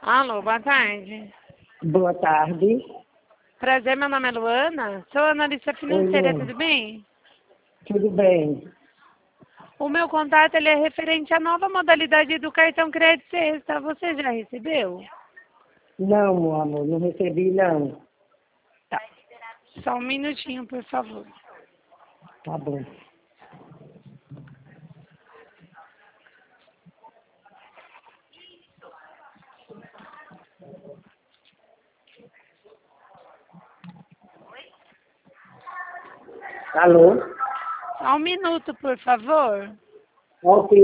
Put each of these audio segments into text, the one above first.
Alô, boa tarde. Boa tarde. Prazer, meu nome é Luana. Sou analista financeira, Oi, tudo bem? tudo bem? O meu contato ele é referente à nova modalidade do cartão crédito sexta. Você já recebeu? Não, meu amor, não recebi não. Tá. Só um minutinho, por favor. Tá bom. Alô? Só um minuto, por favor. Ok.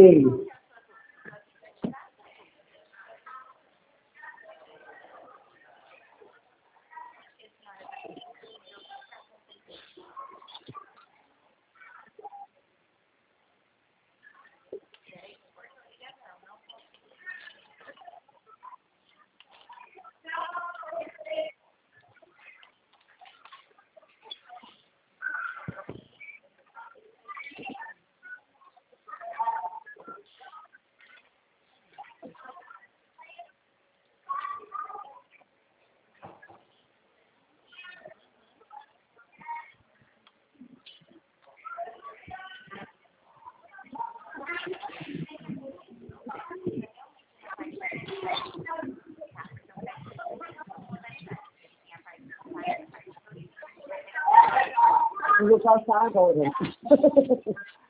Eu vou passar agora.